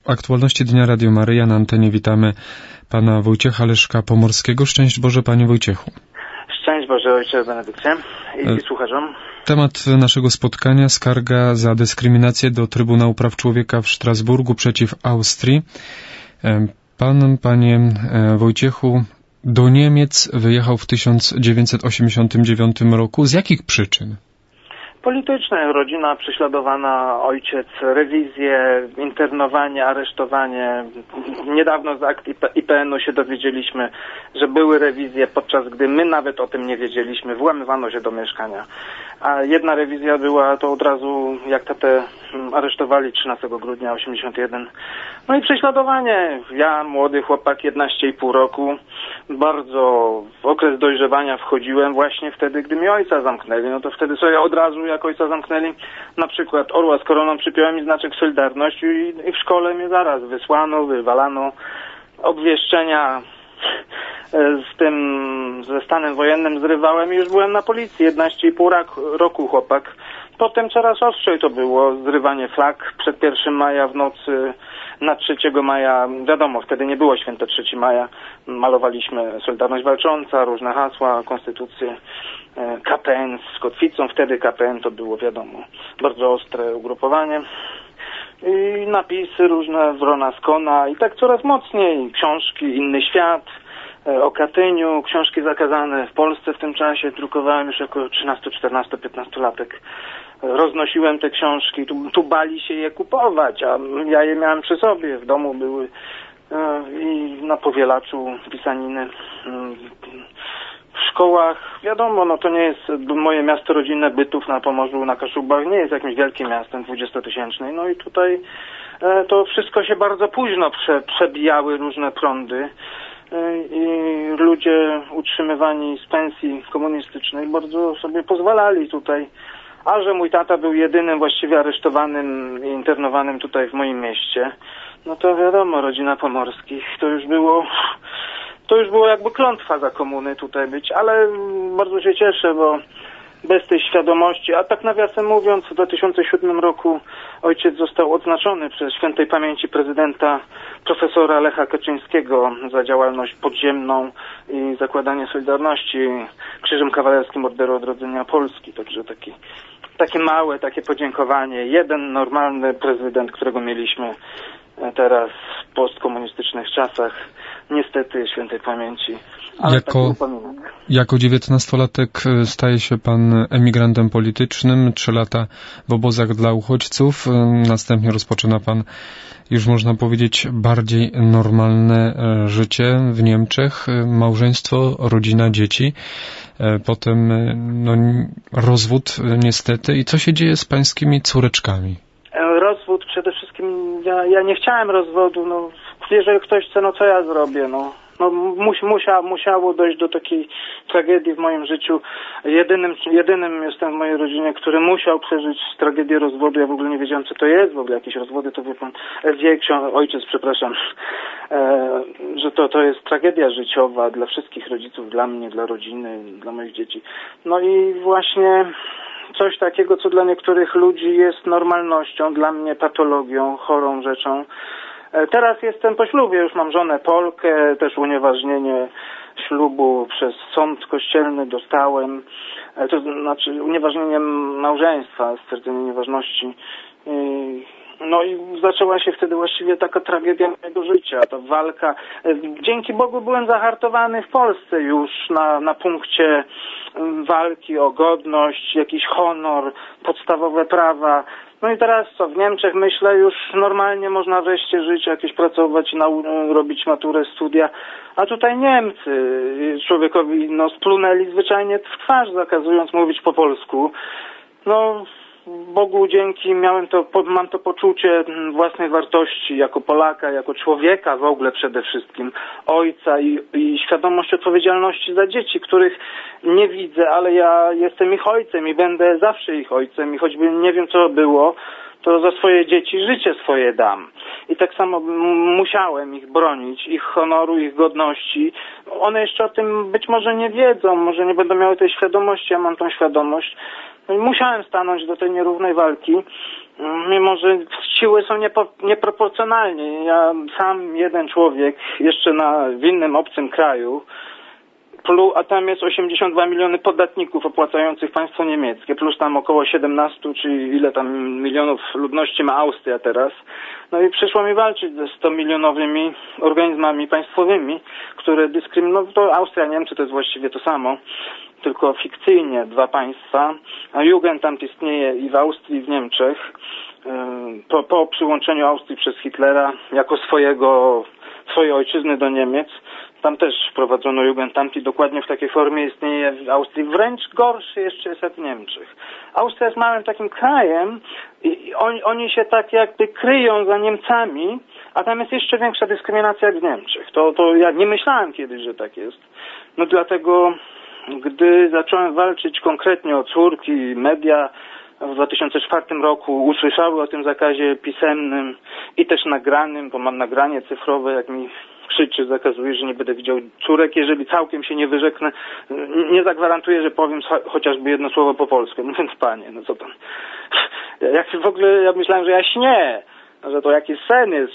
Aktualności Dnia Radio Maryja. Na antenie witamy pana Wojciecha Leszka-Pomorskiego. Szczęść Boże, panie Wojciechu. Szczęść Boże, ojcze Benedykcie i słuchaczom. Temat naszego spotkania: skarga za dyskryminację do Trybunału Praw Człowieka w Strasburgu przeciw Austrii. Panie Wojciechu, do Niemiec wyjechał w 1989 roku. Z jakich przyczyn? Polityczne, rodzina prześladowana, ojciec, rewizje, internowanie, aresztowanie. Niedawno z akt IPN-u się dowiedzieliśmy, że były rewizje, podczas gdy my nawet o tym nie wiedzieliśmy. Włamywano się do mieszkania. A jedna rewizja była to od razu, jak tatę aresztowali 13 grudnia 81. No i prześladowanie. Ja, młody chłopak, 11,5 roku, bardzo w okres dojrzewania wchodziłem właśnie wtedy, gdy mi ojca zamknęli. No to wtedy sobie od razu, jak ojca zamknęli, na przykład orła z koroną, przypiąłem mi znaczek Solidarności i w szkole mnie zaraz wysłano, wywalano. Obwieszczenia ze stanem wojennym zrywałem i już byłem na policji. 11,5 roku chłopak. Potem coraz ostrzej to było. Zrywanie flag przed 1 maja w nocy na 3 maja. Wiadomo, wtedy nie było święto 3 maja. Malowaliśmy Solidarność Walcząca, różne hasła, konstytucję. KPN z kotwicą. Wtedy KPN to było, wiadomo, bardzo ostre ugrupowanie. I napisy różne, Wrona z Kona i tak coraz mocniej. Książki, Inny Świat, o Katyniu, książki zakazane w Polsce w tym czasie. Drukowałem już jako 13, 14, 15-latek. Roznosiłem te książki, tu bali się je kupować, a ja je miałem przy sobie. W domu były i na powielaczu pisaniny. W szkołach, wiadomo, no to nie jest moje miasto rodzinne, Bytów na Pomorzu, na Kaszubach, nie jest jakimś wielkim miastem 20-tysięcznym. No i tutaj to wszystko się bardzo późno przebijały różne prądy i ludzie utrzymywani z pensji komunistycznej bardzo sobie pozwalali tutaj. A że mój tata był jedynym właściwie aresztowanym i internowanym tutaj w moim mieście, no to wiadomo, rodzina Pomorskich, to już było jakby klątwa za komuny tutaj być, ale bardzo się cieszę, bo bez tej świadomości, a tak nawiasem mówiąc, w 2007 roku ojciec został odznaczony przez świętej pamięci prezydenta profesora Lecha Kaczyńskiego za działalność podziemną i zakładanie Solidarności Krzyżem Kawalerskim Orderu Odrodzenia Polski, także takie małe, takie podziękowanie. Jeden normalny prezydent, którego mieliśmy teraz w postkomunistycznych czasach, niestety świętej pamięci. Jako 19-latek staje się pan emigrantem politycznym, 3 lata w obozach dla uchodźców, następnie rozpoczyna pan, już można powiedzieć, bardziej normalne życie w Niemczech, małżeństwo, rodzina, dzieci, potem rozwód niestety. I co się dzieje z pańskimi córeczkami? Rozwód przede wszystkim, ja nie chciałem rozwodu, no jeżeli ktoś chce, no co ja zrobię, no musiało dojść do takiej tragedii w moim życiu. Jedynym jestem w mojej rodzinie, który musiał przeżyć tragedię rozwodu. Ja w ogóle nie wiedziałem, co to jest w ogóle, jakieś rozwody, to wie pan, ojciec, przepraszam, że to jest tragedia życiowa dla wszystkich rodziców, dla mnie, dla rodziny, dla moich dzieci. No i właśnie coś takiego, co dla niektórych ludzi jest normalnością, dla mnie patologią, chorą rzeczą. Teraz jestem po ślubie, już mam żonę Polkę, też unieważnienie ślubu przez sąd kościelny dostałem, to znaczy unieważnienie małżeństwa, stwierdzenie nieważności. No i zaczęła się wtedy właściwie taka tragedia mojego życia, ta walka. Dzięki Bogu byłem zahartowany w Polsce już na punkcie walki o godność, jakiś honor, podstawowe prawa. No i teraz co, w Niemczech myślę już normalnie można wreszcie żyć, jakieś pracować, robić maturę, studia, a tutaj Niemcy człowiekowi splunęli zwyczajnie w twarz, zakazując mówić po polsku. No Bogu dzięki mam to poczucie własnej wartości jako Polaka, jako człowieka w ogóle przede wszystkim, ojca i świadomość odpowiedzialności za dzieci, których nie widzę, ale ja jestem ich ojcem i będę zawsze ich ojcem i choćby nie wiem co było, to za swoje dzieci życie swoje dam. I tak samo musiałem ich bronić, ich honoru, ich godności. One jeszcze o tym być może nie wiedzą, może nie będą miały tej świadomości, ja mam tą świadomość. No i musiałem stanąć do tej nierównej walki. mimo że siły są nieproporcjonalnie. Ja sam jeden człowiek, jeszcze w innym obcym kraju, a tam jest 82 miliony podatników opłacających państwo niemieckie, plus tam około 17, czy ile tam milionów ludności ma Austria teraz. No i przyszło mi walczyć ze 100-milionowymi organizmami państwowymi, które dyskryminują, to Austria, Niemcy to jest właściwie to samo, tylko fikcyjnie dwa państwa, a Jugendamt istnieje i w Austrii, i w Niemczech, po przyłączeniu Austrii przez Hitlera jako swojej ojczyzny do Niemiec. Tam też wprowadzono Jugendamt i dokładnie w takiej formie istnieje w Austrii. Wręcz gorszy jeszcze jest jak w Niemczech. Austria jest małym takim krajem i oni się tak jakby kryją za Niemcami, a tam jest jeszcze większa dyskryminacja jak w Niemczech. To ja nie myślałem kiedyś, że tak jest. No dlatego, gdy zacząłem walczyć konkretnie o córki, media w 2004 roku usłyszały o tym zakazie pisemnym i też nagranym, bo mam nagranie cyfrowe, jak mi krzyczy, zakazuje, że nie będę widział córek, jeżeli całkiem się nie wyrzeknę, nie zagwarantuję, że powiem chociażby jedno słowo po polsku. No więc panie, no co tam. Jak w ogóle, ja myślałem, że ja śnię, że to jakiś sen jest,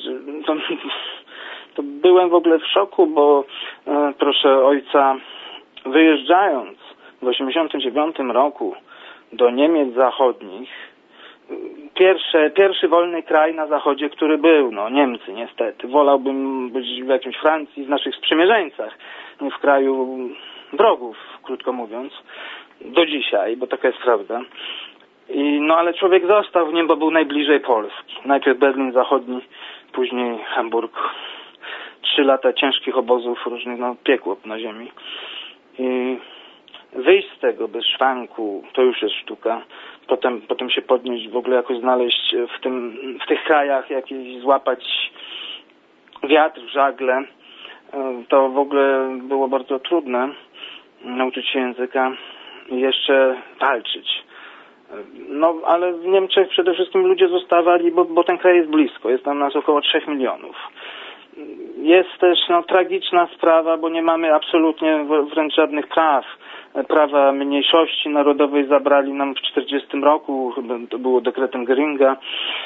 to byłem w ogóle w szoku, bo proszę ojca, wyjeżdżając w 1989 roku do Niemiec Zachodnich, pierwszy wolny kraj na zachodzie, który był, no Niemcy niestety. Wolałbym być w jakimś Francji, w naszych sprzymierzeńcach, nie w kraju wrogów, krótko mówiąc, do dzisiaj, bo taka jest prawda. No ale człowiek został w nim, bo był najbliżej Polski. Najpierw Berlin Zachodni, później Hamburg. 3 lata ciężkich obozów różnych, no piekło na ziemi. I wyjść z tego bez szwanku, to już jest sztuka. Potem się podnieść, w ogóle jakoś znaleźć w tych krajach, jakieś złapać wiatr w żagle. To w ogóle było bardzo trudne, nauczyć się języka i jeszcze walczyć. No, ale w Niemczech przede wszystkim ludzie zostawali, bo ten kraj jest blisko. Jest tam nas około 3 milionów. Jest też tragiczna sprawa, bo nie mamy absolutnie wręcz żadnych praw. Prawa mniejszości narodowej zabrali nam w 1940 roku, chyba to było dekretem Göringa.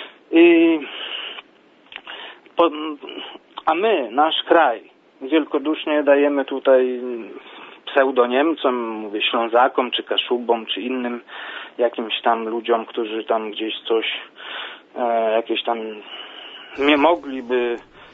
A my, nasz kraj, wielkodusznie dajemy tutaj pseudoniemcom, mówię Ślązakom, czy Kaszubom, czy innym jakimś tam ludziom, którzy tam gdzieś coś, jakieś tam nie mogliby...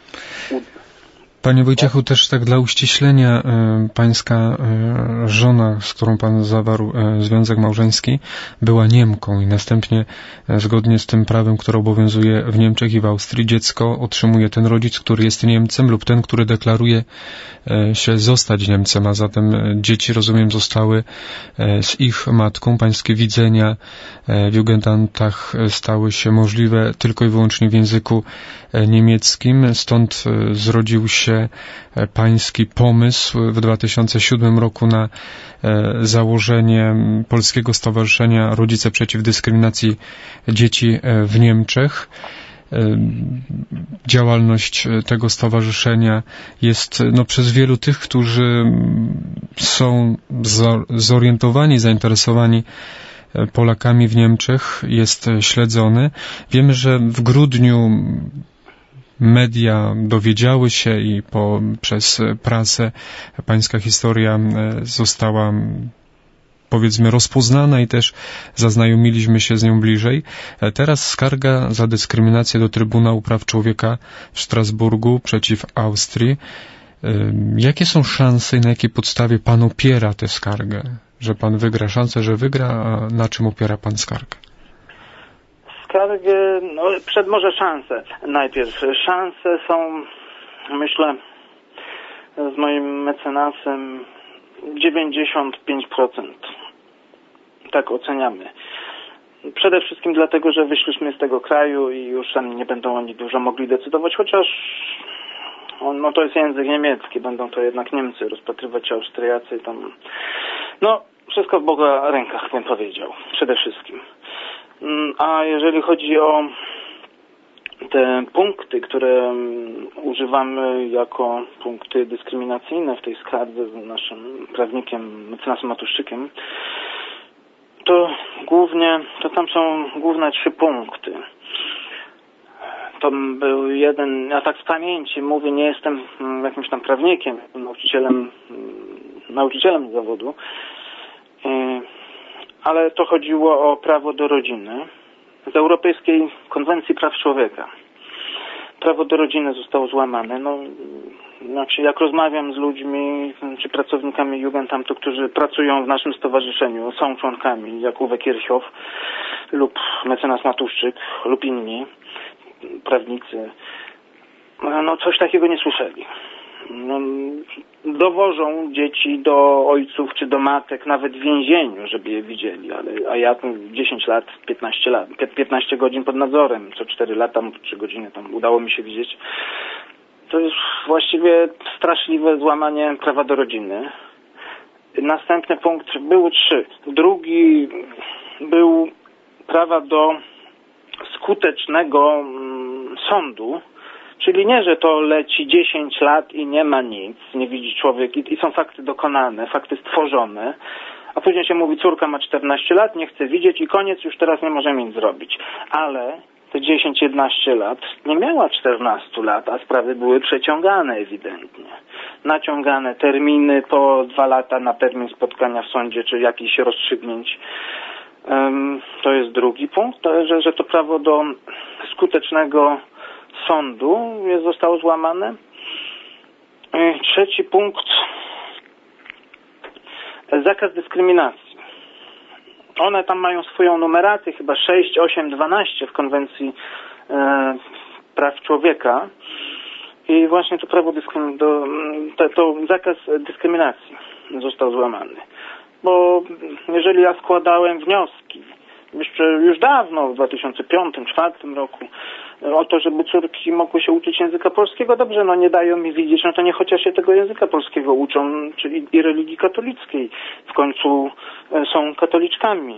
Panie Wojciechu, też tak dla uściślenia, pańska żona, z którą pan zawarł związek małżeński, była Niemką i następnie zgodnie z tym prawem, które obowiązuje w Niemczech i w Austrii, dziecko otrzymuje ten rodzic, który jest Niemcem lub ten, który deklaruje się zostać Niemcem, a zatem dzieci, rozumiem, zostały z ich matką. Pańskie widzenia w Jugendamtach stały się możliwe tylko i wyłącznie w języku niemieckim, stąd zrodził się pański pomysł w 2007 roku na założenie Polskiego Stowarzyszenia Rodzice Przeciw Dyskryminacji Dzieci w Niemczech. Działalność tego stowarzyszenia jest przez wielu tych, którzy są zorientowani, zainteresowani Polakami w Niemczech, jest śledzony. Wiemy, że w grudniu media dowiedziały się i przez prasę pańska historia została, powiedzmy, rozpoznana i też zaznajomiliśmy się z nią bliżej. Teraz skarga za dyskryminację do Trybunału Praw Człowieka w Strasburgu przeciw Austrii. Jakie są szanse i na jakiej podstawie pan opiera tę skargę? Że pan wygra, szanse, że wygra, a na czym opiera pan skargę? Skargę, może szanse. Najpierw szanse są, myślę, z moim mecenasem 95%. Tak oceniamy. Przede wszystkim dlatego, że wyszliśmy z tego kraju i już tam nie będą oni dużo mogli decydować, chociaż to jest język niemiecki, będą to jednak Niemcy rozpatrywać, Austriacy tam. Wszystko w Boga rękach, bym powiedział. Przede wszystkim. A jeżeli chodzi o te punkty, które używamy jako punkty dyskryminacyjne w tej skardze z naszym prawnikiem, mecenasem Matuszczykiem, To tam są główne 3 punkty. To był jeden, ja tak z pamięci mówię, nie jestem jakimś tam prawnikiem, nauczycielem zawodu, ale to chodziło o prawo do rodziny z Europejskiej Konwencji Praw Człowieka. Prawo do rodziny zostało złamane. Znaczy jak rozmawiam z ludźmi, czy pracownikami Jugendamtu, którzy pracują w naszym stowarzyszeniu, są członkami, jak Uwe Kirchhoff lub mecenas Matuszczyk lub inni prawnicy, coś takiego nie słyszeli. Dowożą dzieci do ojców czy do matek, nawet w więzieniu, żeby je widzieli, a ja 10 lat, 15 godzin pod nadzorem, co 4 lata, 3 godziny tam udało mi się widzieć. To jest właściwie straszliwe złamanie prawa do rodziny. Następny punkt, było 3. Drugi był prawa do skutecznego sądu, czyli nie, że to leci 10 lat i nie ma nic, nie widzi człowiek i są fakty dokonane, fakty stworzone, a później się mówi, córka ma 14 lat, nie chce widzieć i koniec, już teraz nie możemy nic zrobić. Ale te 10-11 lat nie miała 14 lat, a sprawy były przeciągane ewidentnie. Naciągane terminy po 2 lata na termin spotkania w sądzie, czy jakichś rozstrzygnięć. To jest drugi punkt, że to prawo do skutecznego sądu zostało złamane. Trzeci punkt, zakaz dyskryminacji. One tam mają swoją numerację, chyba 6, 8, 12 w konwencji praw człowieka i właśnie to prawo to zakaz dyskryminacji został złamany. Bo jeżeli ja składałem wnioski już dawno, w 2005-2004 roku, o to, żeby córki mogły się uczyć języka polskiego, dobrze, nie dają mi widzieć, to nie chociaż się tego języka polskiego uczą, czyli i religii katolickiej. W końcu są katoliczkami.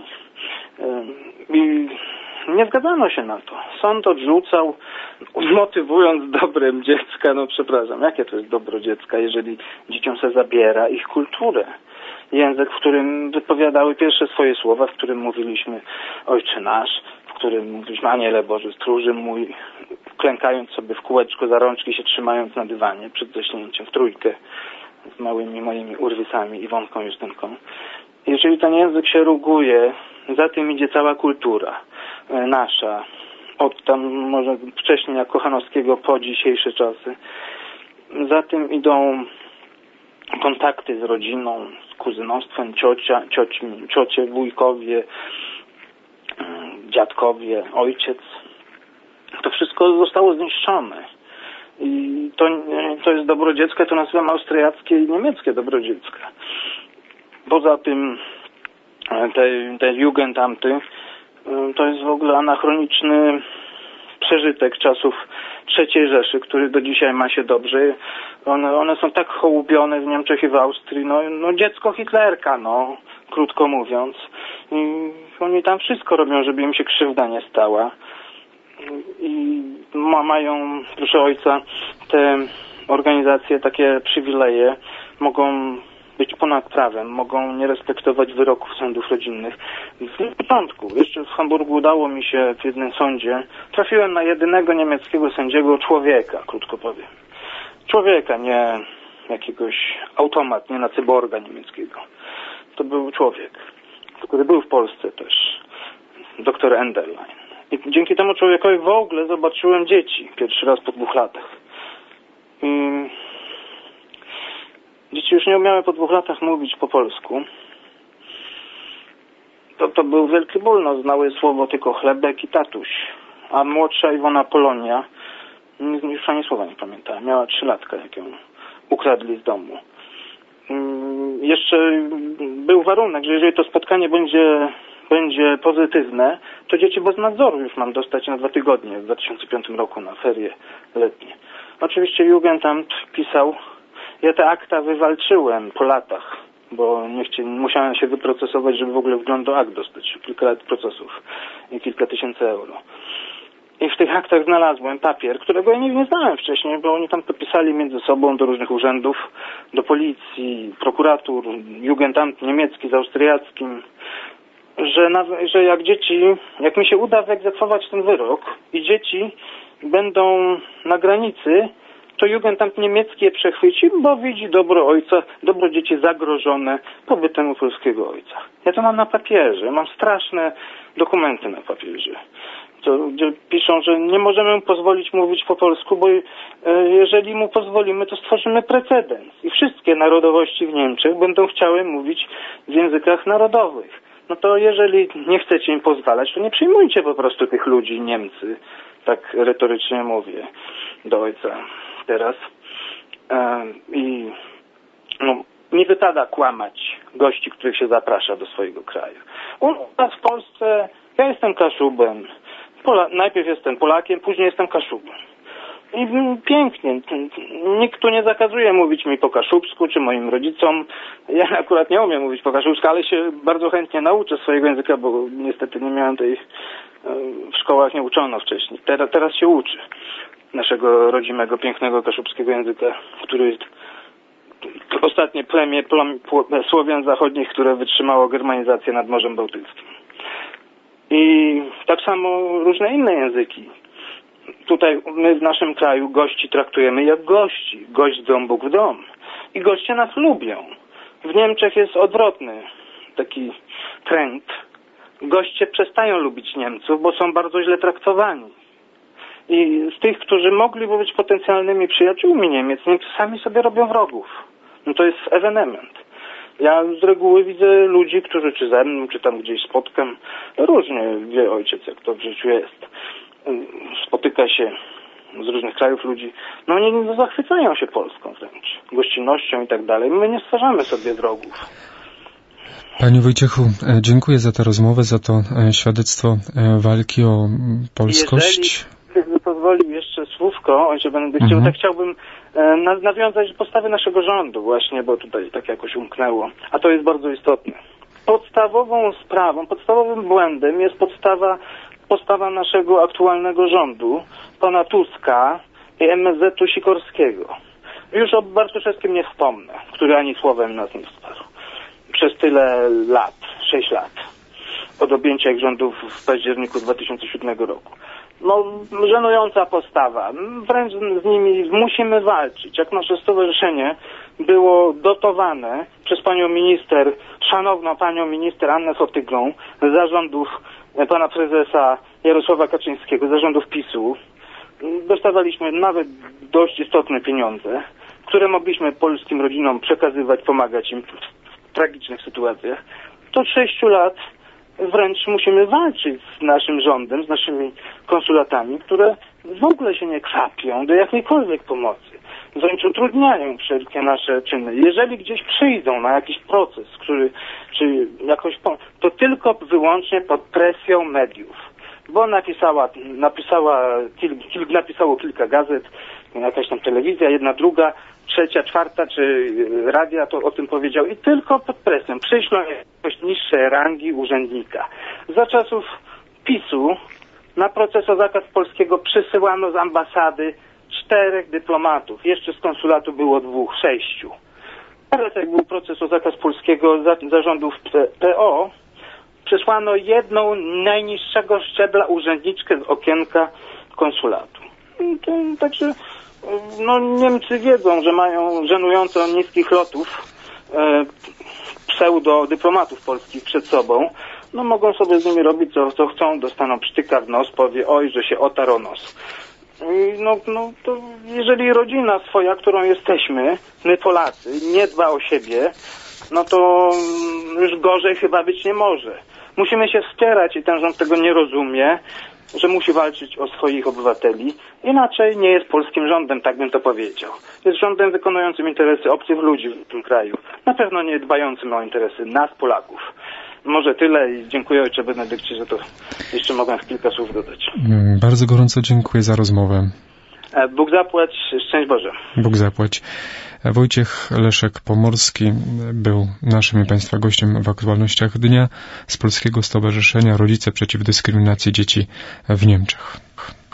I nie zgadzano się na to. Sąd odrzucał, motywując dobrem dziecka, przepraszam, jakie to jest dobro dziecka, jeżeli dzieciom se zabiera ich kulturę. Język, w którym wypowiadały pierwsze swoje słowa, w którym mówiliśmy Ojcze Nasz, w którym mówiliśmy Aniele Boży, stróży mój, klękając sobie w kółeczko za rączki, się trzymając na dywanie przed zaśnięciem w trójkę z małymi moimi urwysami, Iwonką, Justynką. Jeżeli ten język się ruguje, za tym idzie cała kultura nasza, od tam może wcześniej jak Kochanowskiego po dzisiejsze czasy. Za tym idą kontakty z rodziną, z kuzynostwem, ciocie, wujkowie, dziadkowie, ojciec. To wszystko zostało zniszczone. I to jest dobro dziecka, to nazywam austriackie i niemieckie dobro dziecka. Poza tym te Jugendamty to jest w ogóle anachroniczny przeżytek czasów III Rzeszy, który do dzisiaj ma się dobrze. One są tak hołubione w Niemczech i w Austrii, dziecko Hitlerka, krótko mówiąc. I oni tam wszystko robią, żeby im się krzywda nie stała. I mają, proszę ojca, te organizacje takie przywileje, mogą być ponad prawem, mogą nie respektować wyroków sądów rodzinnych. W początku, jeszcze w Hamburgu udało mi się w jednym sądzie, trafiłem na jedynego niemieckiego sędziego, człowieka, krótko powiem. Człowieka, nie jakiegoś automat, nie na cyborga niemieckiego. To był człowiek, który był w Polsce też, dr Enderlein. I dzięki temu człowiekowi w ogóle zobaczyłem dzieci pierwszy raz po 2 latach. Dzieci już nie umiały po 2 latach mówić po polsku. To był wielki ból, znały słowo tylko chlebek i tatuś. A młodsza Iwona Polonia, już ani słowa nie pamiętała, miała 3-latka, jak ją ukradli z domu. Jeszcze był warunek, że jeżeli to spotkanie będzie pozytywne, to dzieci bez nadzoru już mam dostać na 2 tygodnie w 2005 roku na ferie letnie. Oczywiście Jugendamt pisał, ja te akta wywalczyłem po latach, bo musiałem się wyprocesować, żeby w ogóle wgląd do akt dostać. Kilka lat procesów i kilka tysięcy euro. I w tych aktach znalazłem papier, którego ja nie znałem wcześniej, bo oni tam to pisali między sobą do różnych urzędów, do policji, prokuratur, Jugendamt niemiecki z austriackim. że jak mi się uda wyegzekwować ten wyrok i dzieci będą na granicy, to Jugendamt niemiecki je przechwyci, bo widzi dobro ojca, dobro dzieci zagrożone pobytem u polskiego ojca. Ja to mam na papierze, mam straszne dokumenty na papierze, gdzie piszą, że nie możemy mu pozwolić mówić po polsku, bo jeżeli mu pozwolimy, to stworzymy precedens i wszystkie narodowości w Niemczech będą chciały mówić w językach narodowych. No to jeżeli nie chcecie im pozwalać, to nie przyjmujcie po prostu tych ludzi, Niemcy, tak retorycznie mówię do ojca teraz. I nie wypada kłamać gości, których się zaprasza do swojego kraju. U nas w Polsce ja jestem Kaszubem. Najpierw jestem Polakiem, później jestem Kaszubem. I pięknie. Nikt tu nie zakazuje mówić mi po kaszubsku, czy moim rodzicom. Ja akurat nie umiem mówić po kaszubsku, ale się bardzo chętnie nauczę swojego języka, bo niestety nie miałem tej... W szkołach nie uczono wcześniej. Teraz się uczy naszego rodzimego, pięknego kaszubskiego języka, który ostatnie plemię Słowian Zachodnich, które wytrzymało germanizację nad Morzem Bałtyckim. I tak samo różne inne języki. Tutaj my w naszym kraju gości traktujemy jak gości. Gość z dom, Bóg w dom. I goście nas lubią. W Niemczech jest odwrotny taki trend. Goście przestają lubić Niemców, bo są bardzo źle traktowani. I z tych, którzy mogliby być potencjalnymi przyjaciółmi Niemiec, Niemcy sami sobie robią wrogów. No to jest ewenement. Ja z reguły widzę ludzi, którzy czy ze mną, czy tam gdzieś spotkam, różnie wie ojciec, jak to w życiu jest. Spotyka się z różnych krajów ludzi, no oni zachwycają się Polską wręcz, gościnnością i tak dalej. My nie stwarzamy sobie wrogów. Panie Wojciechu, dziękuję za tę rozmowę, za to świadectwo walki o polskość. Jeżeli pozwolił jeszcze słówko, ojcze Benedykcie, tak chciałbym nawiązać do postawy naszego rządu właśnie, bo tutaj tak jakoś umknęło, a to jest bardzo istotne. Podstawową sprawą, podstawowym błędem jest postawa naszego aktualnego rządu, pana Tuska i MSZ-u Sikorskiego. Już o Bartoszewskim nie wspomnę, który ani słowem nas nie wsparł. Przez tyle lat, 6 lat, od objęcia ich rządów w październiku 2007 roku. No, żenująca postawa. Wręcz z nimi musimy walczyć. Jak nasze stowarzyszenie było dotowane przez panią minister, szanowną panią minister Annę Fotygą, z zarządów pana prezesa Jarosława Kaczyńskiego, zarządów PiS-u, dostawaliśmy nawet dość istotne pieniądze, które mogliśmy polskim rodzinom przekazywać, pomagać im w tragicznych sytuacjach. To od 6 lat wręcz musimy walczyć z naszym rządem, z naszymi konsulatami, które w ogóle się nie kwapią do jakiejkolwiek pomocy. Wręcz utrudniają wszelkie nasze czyny. Jeżeli gdzieś przyjdą na jakiś proces, to tylko wyłącznie pod presją mediów. Bo napisało kilka gazet, jakaś tam telewizja, jedna, druga, trzecia, czwarta, czy radia to o tym powiedział i tylko pod presją przyślą jakoś niższe rangi urzędnika. Za czasów PiS-u na proces o zakaz polskiego przysyłano z ambasady 4 dyplomatów. Jeszcze z konsulatu było 2, 6. Teraz jak był proces o zakaz polskiego zarządów PO, przesłano jedną najniższego szczebla urzędniczkę z okienka konsulatu. Także Niemcy wiedzą, że mają żenująco niskich lotów pseudodyplomatów polskich przed sobą. No mogą sobie z nimi robić co chcą, dostaną psztyka w nos, powie oj, że się otarł o nos. To jeżeli rodzina swoja, którą jesteśmy, my Polacy, nie dba o siebie, no to już gorzej chyba być nie może. Musimy się wspierać i ten rząd tego nie rozumie, że musi walczyć o swoich obywateli. Inaczej nie jest polskim rządem, tak bym to powiedział. Jest rządem wykonującym interesy obcych ludzi w tym kraju. Na pewno nie dbającym o interesy nas, Polaków. Może tyle i dziękuję ojcze Benedykcie, że to jeszcze mogę kilka słów dodać. Bardzo gorąco dziękuję za rozmowę. Bóg zapłać, szczęść Boże. Bóg zapłać. Wojciech Leszek-Pomorski był naszym i Państwa gościem w aktualnościach dnia z Polskiego Stowarzyszenia Rodzice Przeciw Dyskryminacji Dzieci w Niemczech.